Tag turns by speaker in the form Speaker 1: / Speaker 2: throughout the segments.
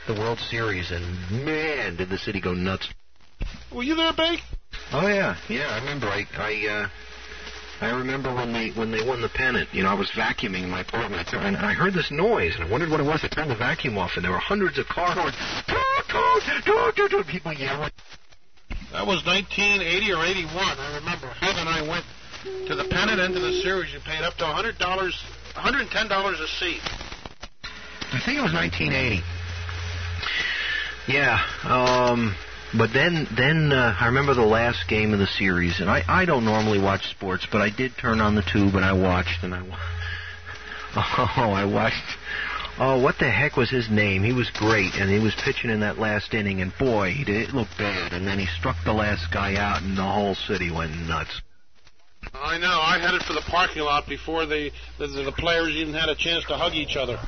Speaker 1: the World Series, and man, did the city go nuts.
Speaker 2: Were you there, Bake?
Speaker 1: Oh yeah, I remember. I remember when they won the pennant. You know, I was vacuuming in my apartment, and I heard this noise, and I wondered what it was. I turned the vacuum off, and there were hundreds of cars going, people yelling.
Speaker 2: That was 1980 or 81. I remember. Heath and I went to the pennant end of the series. You paid up to $110 a seat.
Speaker 1: I think it was 1980. Yeah. But then I remember the last game of the series, and I don't normally watch sports, but I did turn on the tube and I watched, Oh, what the heck was his name? He was great, and he was pitching in that last inning, and boy, it looked bad. And then he struck the last guy out, and the whole city went nuts.
Speaker 2: I know. I headed for the parking lot before the players even had a chance to hug each other.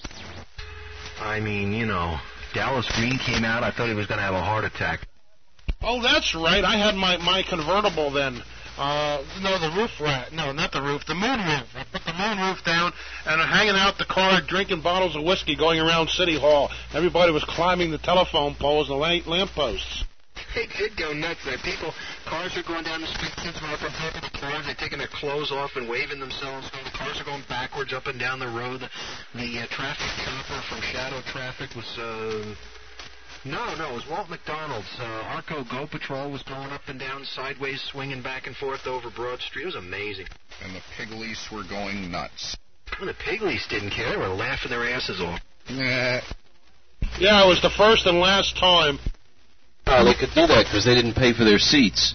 Speaker 1: I mean, you know, Dallas Green came out. I thought he was going to have a heart attack.
Speaker 2: Oh, that's right. I had my convertible then. The roof rack. No, not the roof. The moonroof. I put the moonroof down and hanging out the car, drinking bottles of whiskey, going around City Hall. Everybody was climbing the telephone poles and the lamp posts.
Speaker 1: They did go nuts there. Cars are going down the street, kids are up on top of the cars, they're taking their clothes off and waving themselves. The cars are going backwards up and down the road. The traffic copper from Shadow Traffic was, No, it was Walt McDonald's. Arco Go Patrol was going up and down, sideways, swinging back and forth over Broad Street. It was amazing.
Speaker 3: And the Piglies were going nuts.
Speaker 1: Well, the Piglies didn't care. They were laughing their asses off.
Speaker 3: Nah.
Speaker 2: Yeah, it was the first and last time.
Speaker 4: Oh, they could do that because they didn't pay for their seats.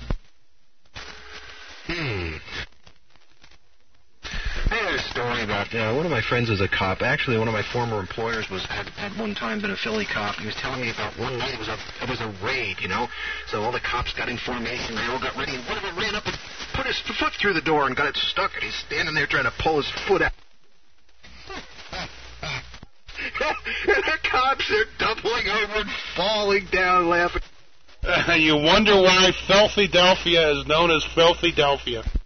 Speaker 1: I had a story about one of my friends was a cop. Actually, one of my former employers had one time been a Philly cop. He was telling me about one night it was a raid, you know. So all the cops got in formation. They all got ready, and one of them ran up and put his foot through the door and got it stuck. And he's standing there trying to pull his foot out. And the cops are doubling over and falling down laughing.
Speaker 2: You wonder why Filthy-delphia is known as Filthy-delphia.